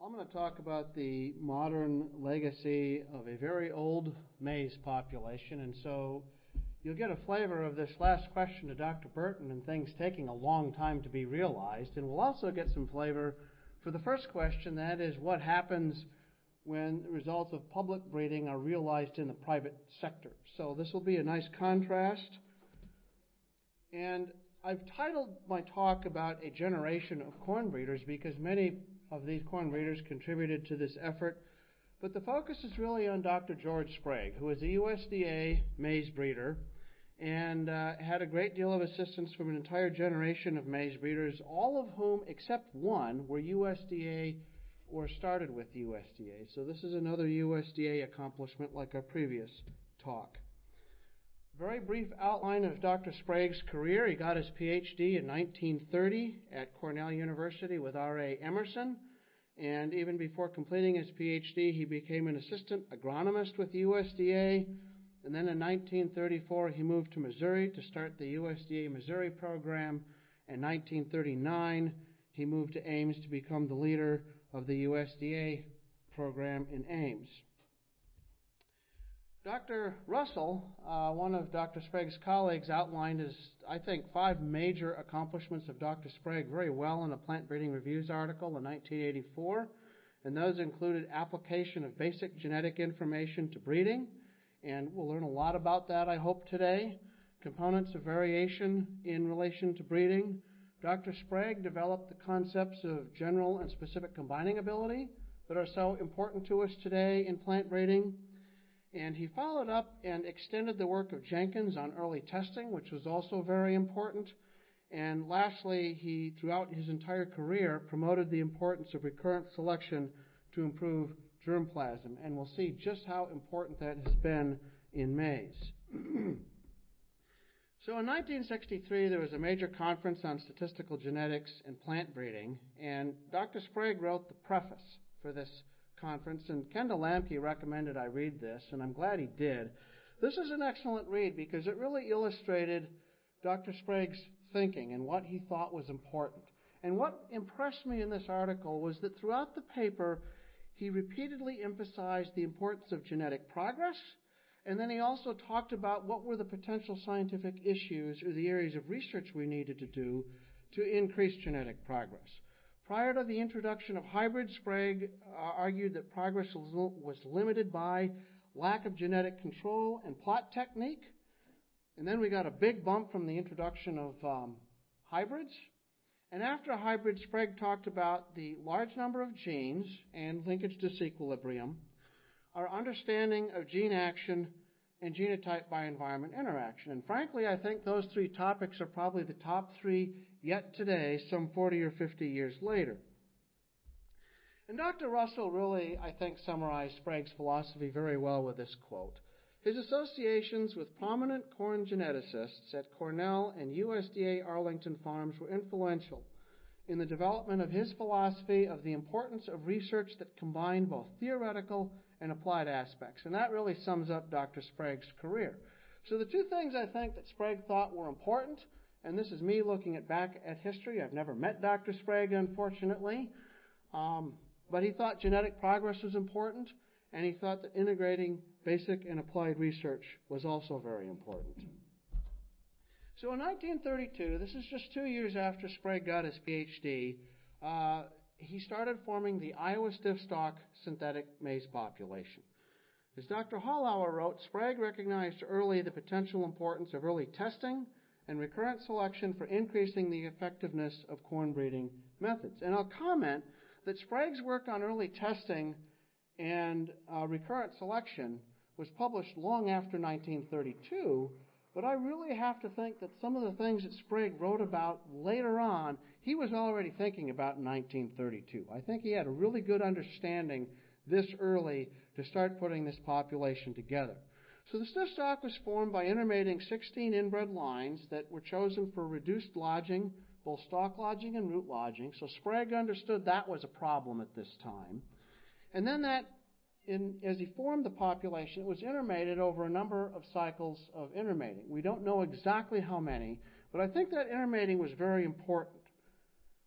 I'm going to talk about the modern legacy of a very old maize population, and so you'll get a flavor of this last question to Dr. Burton and things taking a long time to be realized, and we'll also get some flavor for the first question, that is, what happens when the results of public breeding are realized in the private sector. So this will be a nice contrast. And I've titled my talk about a generation of corn breeders because many of these corn breeders contributed to this effort. But the focus is really on Dr. George Sprague, who was a USDA maize breeder and had a great deal of assistance from an entire generation of maize breeders, all of whom, except one, were USDA or started with USDA. So this is another USDA accomplishment like our previous talk. Very brief outline of Dr. Sprague's career. He got his PhD in 1930 at Cornell University with R.A. Emerson, and even before completing his PhD, he became an assistant agronomist with USDA, and then in 1934 he moved to Missouri to start the USDA Missouri program. In 1939 he moved to Ames to become the leader of the USDA program in Ames. Dr. Russell, one of Dr. Sprague's colleagues, outlined his, I think, 5 major accomplishments of Dr. Sprague very well in a Plant Breeding Reviews article in 1984, and those included application of basic genetic information to breeding, and we'll learn a lot about that, I hope, today. Components of variation in relation to breeding. Dr. Sprague developed the concepts of general and specific combining ability that are so important to us today in plant breeding. And he followed up and extended the work of Jenkins on early testing, which was also very important. And lastly, he, throughout his entire career, promoted the importance of recurrent selection to improve germplasm. And we'll see just how important that has been in maize. So in 1963, there was a major conference on statistical genetics and plant breeding, and Dr. Sprague wrote the preface for this conference, and Kendall Lamke recommended I read this, and I'm glad he did. This is an excellent read because it really illustrated Dr. Sprague's thinking and what he thought was important. And what impressed me in this article was that throughout the paper, he repeatedly emphasized the importance of genetic progress, and then he also talked about what were the potential scientific issues or the areas of research we needed to do to increase genetic progress. Prior to the introduction of hybrids, Sprague argued that progress was limited by lack of genetic control and plot technique. And then we got a big bump from the introduction of hybrids. And after hybrids, Sprague talked about the large number of genes and linkage disequilibrium, our understanding of gene action, and genotype by environment interaction. And frankly, I think those 3 topics are probably the top 3 yet today, some 40 or 50 years later. And Dr. Russell really, I think, summarized Sprague's philosophy very well with this quote. His associations with prominent corn geneticists at Cornell and USDA Arlington Farms were influential in the development of his philosophy of the importance of research that combined both theoretical and applied aspects. And that really sums up Dr. Sprague's career. So the 2 things I think that Sprague thought were important, and this is me looking back at history. I've never met Dr. Sprague, unfortunately, but he thought genetic progress was important, and he thought that integrating basic and applied research was also very important. So in 1932, this is just 2 years after Sprague got his PhD, he started forming the Iowa stiff stalk synthetic maize population. As Dr. Hollauer wrote, Sprague recognized early the potential importance of early testing and recurrent selection for increasing the effectiveness of corn breeding methods. And I'll comment that Sprague's work on early testing and recurrent selection was published long after 1932, but I really have to think that some of the things that Sprague wrote about later on, he was already thinking about in 1932. I think he had a really good understanding this early to start putting this population together. So the stiff stalk was formed by intermating 16 inbred lines that were chosen for reduced lodging, both stalk lodging and root lodging. So Sprague understood that was a problem at this time. And then as he formed the population, it was intermated over a number of cycles of intermating. We don't know exactly how many, but I think that intermating was very important.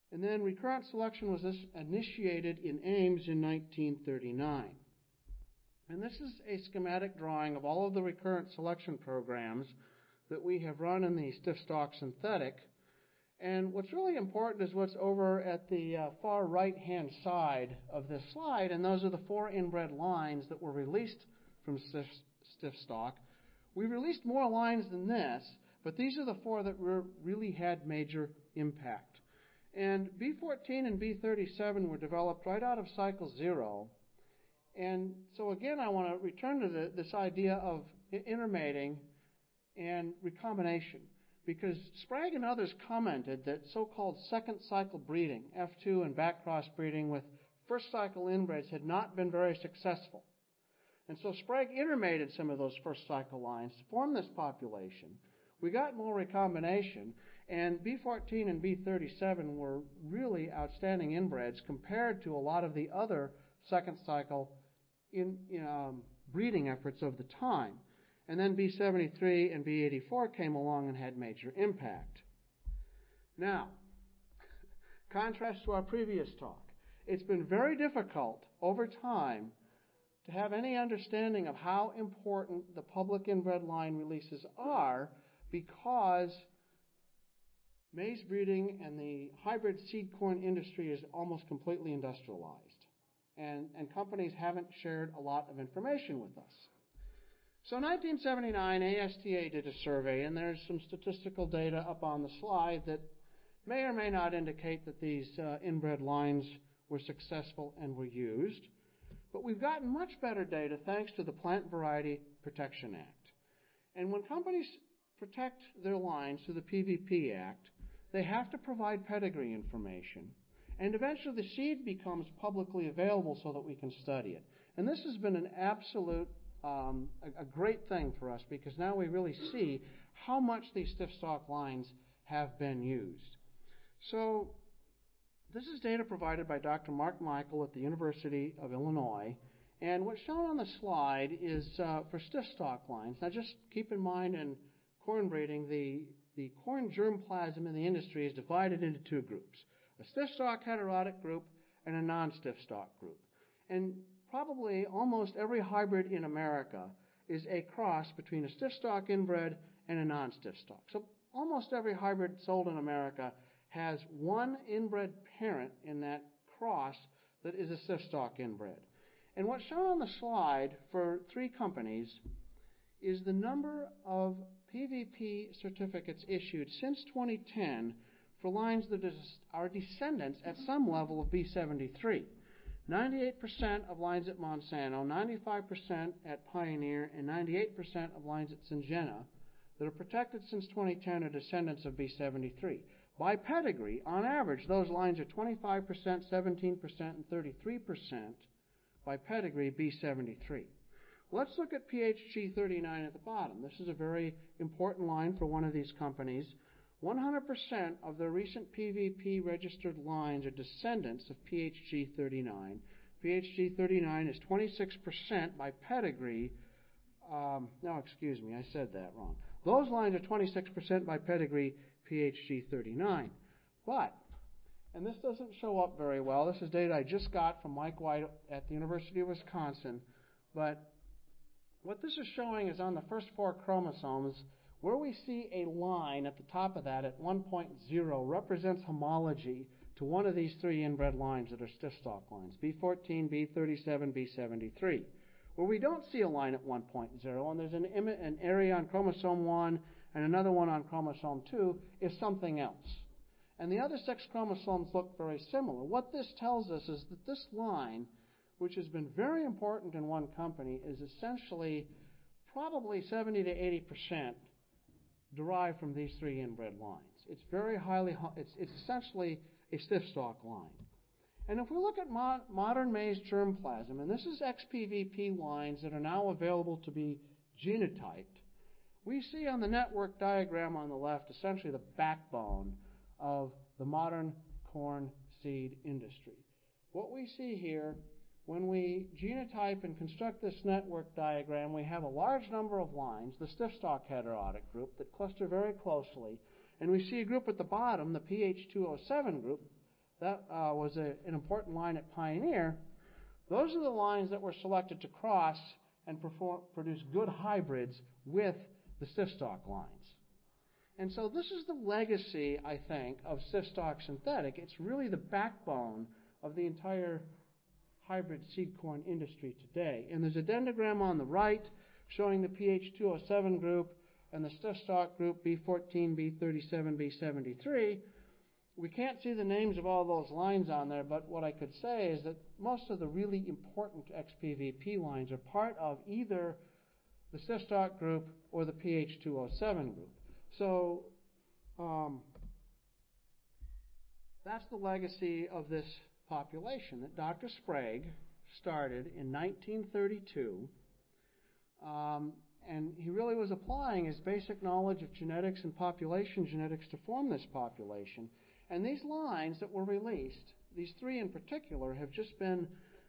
And then recurrent selection was initiated in Ames in 1939. And this is a schematic drawing of all of the recurrent selection programs that we have run in the stiff stock synthetic. And what's really important is what's over at the far right-hand side of this slide, and those are the 4 inbred lines that were released from stiff stock. We released more lines than this, but these are the 4 that really had major impact. And B14 and B37 were developed right out of cycle 0. And so again, I want to return to this idea of intermating and recombination, because Sprague and others commented that so-called second cycle breeding, F2 and backcross breeding with first cycle inbreds, had not been very successful. And so Sprague intermated some of those first cycle lines to form this population. We got more recombination, and B14 and B37 were really outstanding inbreds compared to a lot of the other second cycle breeding efforts of the time. And then B73 and B84 came along and had major impact. Now, contrast to our previous talk, it's been very difficult over time to have any understanding of how important the public inbred line releases are, because maize breeding and the hybrid seed corn industry is almost completely industrialized. And companies haven't shared a lot of information with us. So in 1979, ASTA did a survey, and there's some statistical data up on the slide that may or may not indicate that these inbred lines were successful and were used. But we've gotten much better data thanks to the Plant Variety Protection Act. And when companies protect their lines through the PVP Act, they have to provide pedigree information. And eventually the seed becomes publicly available so that we can study it. And this has been an absolute a great thing for us, because now we really see how much these stiff stock lines have been used. So this is data provided by Dr. Mark Michael at the University of Illinois. And what's shown on the slide is for stiff stock lines. Now just keep in mind, in corn breeding, the corn germplasm in the industry is divided into 2 groups: a stiff stock heterotic group and a non-stiff stock group. And probably almost every hybrid in America is a cross between a stiff stock inbred and a non-stiff stock. So almost every hybrid sold in America has one inbred parent in that cross that is a stiff stock inbred. And what's shown on the slide for 3 companies is the number of PVP certificates issued since 2010 for lines that are descendants at some level of B73. 98% of lines at Monsanto, 95% at Pioneer, and 98% of lines at Syngenta that are protected since 2010 are descendants of B73. By pedigree, on average, those lines are 25%, 17%, and 33% by pedigree B73. Let's look at PHG39 at the bottom. This is a very important line for one of these companies. 100% of the recent PVP registered lines are descendants of PHG39. PHG39 is 26% by pedigree. No, excuse me, I said that wrong. Those lines are 26% by pedigree PHG39. But, and this doesn't show up very well, this is data I just got from Mike White at the University of Wisconsin, but what this is showing is on the first 4 chromosomes, where we see a line at the top of that at 1.0 represents homology to one of these 3 inbred lines that are stiff stock lines, B14, B37, B73. Where we don't see a line at 1.0, and there's an area on chromosome 1 and another one on chromosome 2, is something else. And the other 6 chromosomes look very similar. What this tells us is that this line, which has been very important in one company, is essentially probably 70 to 80% derived from these 3 inbred lines. It's very highly, it's essentially a stiff stock line. And if we look at modern maize germplasm, and this is XPVP lines that are now available to be genotyped, we see on the network diagram on the left essentially the backbone of the modern corn seed industry. What we see here, when we genotype and construct this network diagram, we have a large number of lines, the stiff stock heterotic group, that cluster very closely. And we see a group at the bottom, the PH207 group, that was an important line at Pioneer. Those are the lines that were selected to cross and produce good hybrids with the stiff stock lines. And so this is the legacy, I think, of stiff stock synthetic. It's really the backbone of the entire hybrid seed corn industry today. And there's a dendrogram on the right showing the PH207 group and the stiff stock group B14, B37, B73. We can't see the names of all those lines on there, but what I could say is that most of the really important XPVP lines are part of either the stiff stock group or the PH207 group. So that's the legacy of this population that Dr. Sprague started in 1932. And he really was applying his basic knowledge of genetics and population genetics to form this population. And these lines that were released, these three in particular, have just been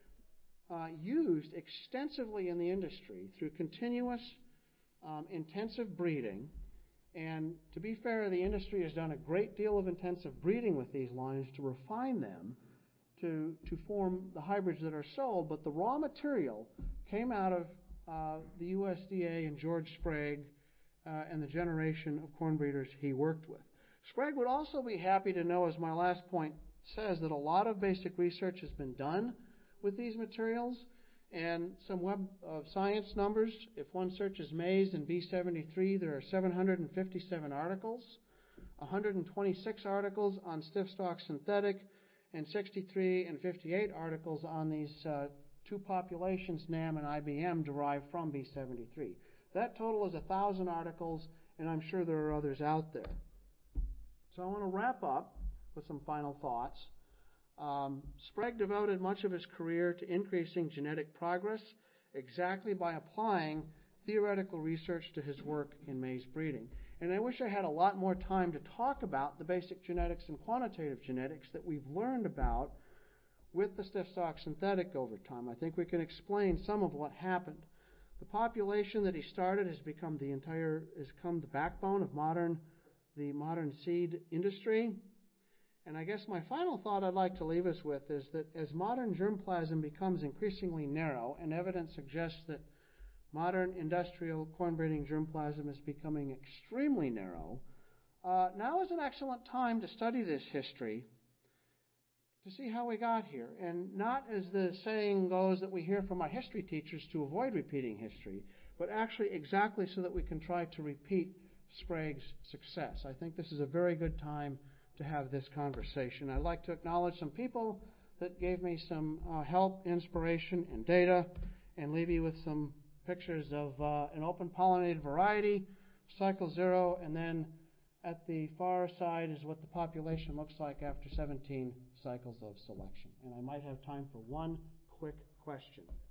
used extensively in the industry through continuous intensive breeding. And to be fair, the industry has done a great deal of intensive breeding with these lines to refine them to form the hybrids that are sold. But the raw material came out of the USDA and George Sprague and the generation of corn breeders he worked with. Sprague would also be happy to know, as my last point says, that a lot of basic research has been done with these materials. And some Web of Science numbers, if one searches maize in B73, there are 757 articles, 126 articles on stiff stock synthetic, and 63 and 58 articles on these two populations, NAM and IBM, derived from B73. That total is 1,000 articles, and I'm sure there are others out there. So I want to wrap up with some final thoughts. Sprague devoted much of his career to increasing genetic progress exactly by applying theoretical research to his work in maize breeding. And I wish I had a lot more time to talk about the basic genetics and quantitative genetics that we've learned about with the stiff stock synthetic over time. I think we can explain some of what happened. The population that he started has become the backbone of the modern seed industry. And I guess my final thought I'd like to leave us with is that as modern germplasm becomes increasingly narrow, and evidence suggests that modern industrial corn breeding germplasm is becoming extremely narrow, now is an excellent time to study this history to see how we got here. And not, as the saying goes that we hear from our history teachers, to avoid repeating history, but actually exactly so that we can try to repeat Sprague's success. I think this is a very good time to have this conversation. I'd like to acknowledge some people that gave me some help, inspiration, and data, and leave you with some pictures of an open pollinated variety, cycle 0, and then at the far side is what the population looks like after 17 cycles of selection. And I might have time for one quick question.